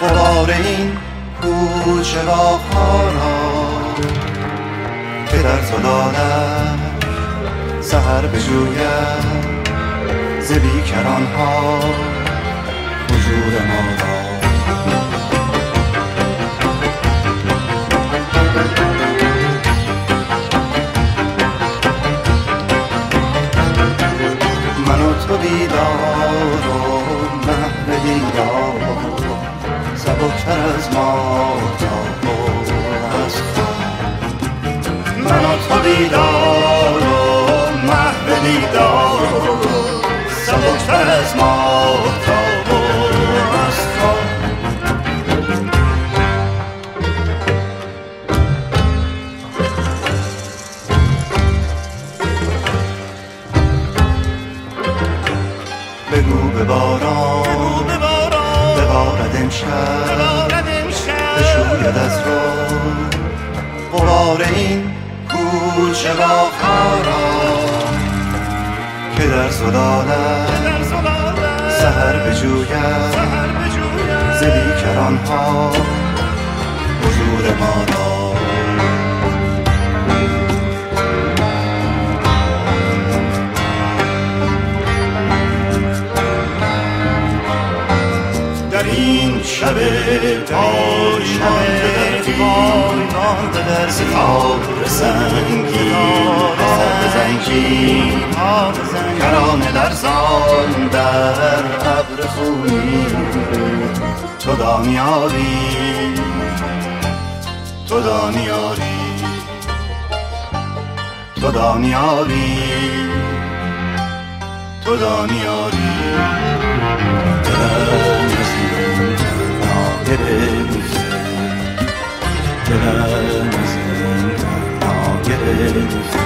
غبار این کوچه راه‌ها را که در زلالش سحر بجوید ز بیکران‌ها وجود ما را. من و تو دیدار و محو دیدار سبکتر از ما تا از من و تو دیدار و محو دیدار سبکتر از ما تا از بگو به باران ببارد امشب بشوید از رو غبار این کوچه راه‌ها را که در زلالش سحر بجوید ز بیکران‌ها وجود ما را. در این شب پایمانده در ستاره سنگین کرانه لرزان در ابر خونی تو دانیاری تو دانیاری تو دانیاری تو دانیاری دلم از این تنها گرفته دلم از این تنها گرفته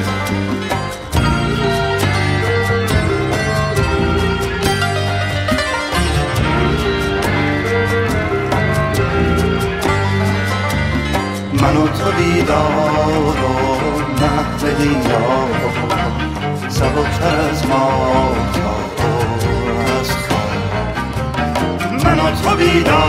من و تو دیدار و محو دیدار سبکتر از ما تا از خواب من و تو بیدار